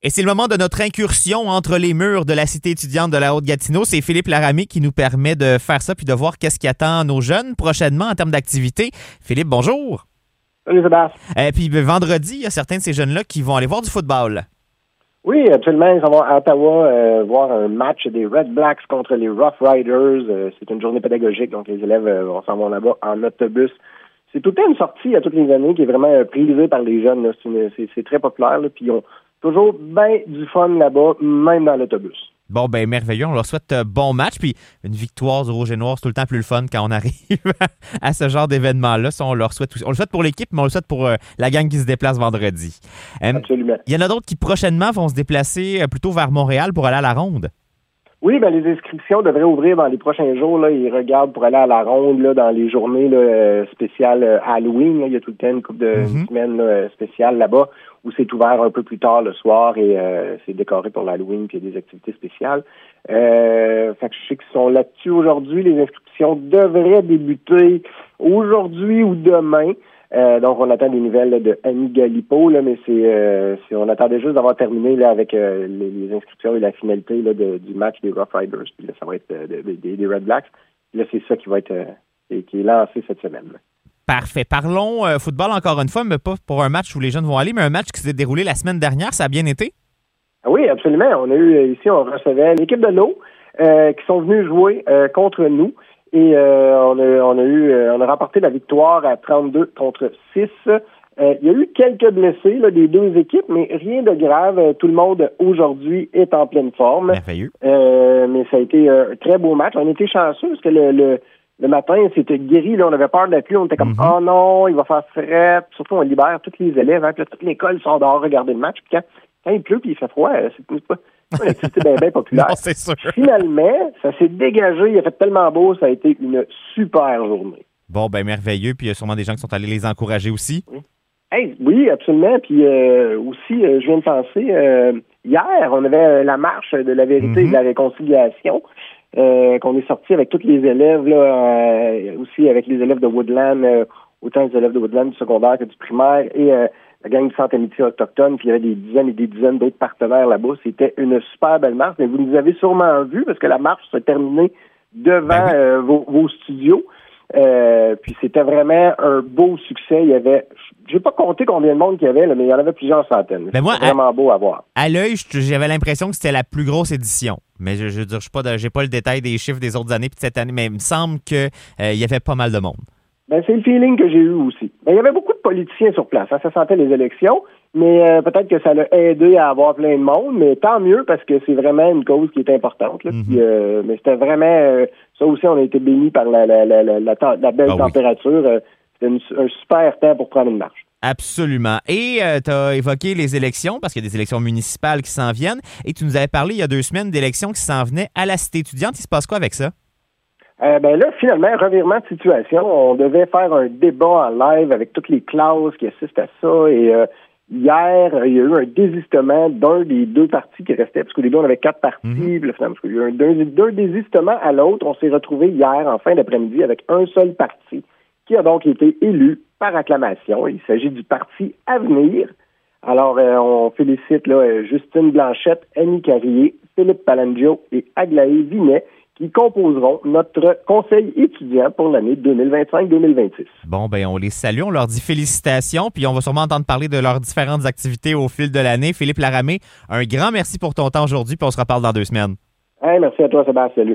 Et c'est le moment de notre incursion entre les murs de la cité étudiante de la Haute-Gatineau. C'est Philippe Laramé qui nous permet de faire ça puis de voir qu'est-ce qui attend nos jeunes prochainement en termes d'activité. Philippe, bonjour. Salut Sébastien. Puis vendredi, il y a certains de ces jeunes-là qui vont aller voir du football. Oui, absolument. Ils vont à Ottawa voir un match des Red Blacks contre les Rough Riders. C'est une journée pédagogique, donc les élèves s'en vont là-bas en autobus. C'est tout le temps une sortie à toutes les années qui est vraiment prisée par les jeunes. Là. C'est très populaire, là, puis ils ont toujours bien du fun là-bas, même dans l'autobus. Bon, ben merveilleux. On leur souhaite bon match. Puis une victoire du Rouge et Noir, c'est tout le temps plus le fun quand on arrive à ce genre d'événement-là. Ça, on leur souhaite aussi. On le souhaite pour l'équipe, mais on le souhaite pour la gang qui se déplace vendredi. Absolument. Il y en a d'autres qui prochainement vont se déplacer plutôt vers Montréal pour aller à la ronde. Oui, ben les inscriptions devraient ouvrir dans les prochains jours. Là. Ils regardent pour aller à la ronde là, dans les journées là, spéciales Halloween. Là. Il y a tout le temps une couple de semaines là, spéciales là-bas où c'est ouvert un peu plus tard le soir et c'est décoré pour l'Halloween puis il y a des activités spéciales. Fait que je sais qu'ils sont là-dessus aujourd'hui. Les inscriptions devraient débuter aujourd'hui ou demain. Donc, on attend des nouvelles là, de Annie Galipo, là, mais on attendait juste d'avoir terminé là, avec les inscriptions et la finalité là, du match des Rough Riders. Puis là, ça va être des Red Blacks. Puis là, c'est ça qui va être qui est lancé cette semaine. Là. Parfait. Parlons football encore une fois, mais pas pour un match où les jeunes vont aller, mais un match qui s'est déroulé la semaine dernière. Ça a bien été? Oui, absolument. On a eu ici, on recevait l'équipe de l'eau qui sont venus jouer contre nous. Et on a remporté la victoire à 32 contre 6. Il y a eu quelques blessés là, des deux équipes, mais rien de grave. Tout le monde aujourd'hui est en pleine forme. Merveilleux. Mais ça a été un très beau match. On était chanceux parce que le matin, c'était gris. Là, on avait peur de la pluie. On était comme oh non, il va faire frais. Surtout, on libère tous les élèves. Hein, puis là, toute l'école sort dehors regarder le match. Puis quand il pleut puis il fait froid, c'est pas une activité bien populaire. Non, c'est sûr. Finalement, ça s'est dégagé. Il a fait tellement beau. Ça a été une super journée. Bon, ben merveilleux. Puis il y a sûrement des gens qui sont allés les encourager aussi. Oui, absolument. Puis aussi, je viens de penser, hier, on avait la marche de la vérité et de la réconciliation qu'on est sorti avec tous les élèves, là, aussi avec les élèves de Woodland, autant les élèves de Woodland du secondaire que du primaire, et la gang du Centre Amitié Autochtone, puis il y avait des dizaines et des dizaines d'autres partenaires là-bas. C'était une super belle marche, mais vous nous avez sûrement vu parce que la marche s'est terminée devant vos studios. Puis c'était vraiment un beau succès. Il y avait, j'ai pas compté combien de monde qu'il y avait, là, mais il y en avait plusieurs centaines. Ben moi, c'était vraiment beau à voir. À l'œil, j'avais l'impression que c'était la plus grosse édition. Mais je veux dire, j'ai pas le détail des chiffres des autres années puis de cette année, mais il me semble que il y avait pas mal de monde. Ben, c'est le feeling que j'ai eu aussi. Ben, il y avait beaucoup de politiciens sur place. Hein, ça sentait les élections, mais peut-être que ça l'a aidé à avoir plein de monde, mais tant mieux parce que c'est vraiment une cause qui est importante. Là, puis, mais c'était vraiment... ça aussi, on a été bénis par la belle température. C'était un super temps pour prendre une marche. Absolument. Et tu as évoqué les élections, parce qu'il y a des élections municipales qui s'en viennent, et tu nous avais parlé il y a 2 semaines d'élections qui s'en venaient à la Cité étudiante. Il se passe quoi avec ça? Ben là, finalement, revirement de situation. On devait faire un débat en live avec toutes les classes qui assistent à ça. Et hier, il y a eu un désistement d'un des 2 partis qui restaient, parce qu'au début, on avait 4 partis. Puis là, finalement, il y a eu d'un désistement à l'autre. On s'est retrouvés hier, en fin d'après-midi, avec un seul parti qui a donc été élu par acclamation. Il s'agit du Parti Avenir. Alors, on félicite là, Justine Blanchette, Annie Carrier, Philippe Palangio et Aglaé Vinet, qui composeront notre conseil étudiant pour l'année 2025-2026. Bon, ben on les salue, on leur dit félicitations, puis on va sûrement entendre parler de leurs différentes activités au fil de l'année. Philippe Laramé, un grand merci pour ton temps aujourd'hui, puis on se reparle dans 2 semaines. Hey, merci à toi, Sébastien. Salut.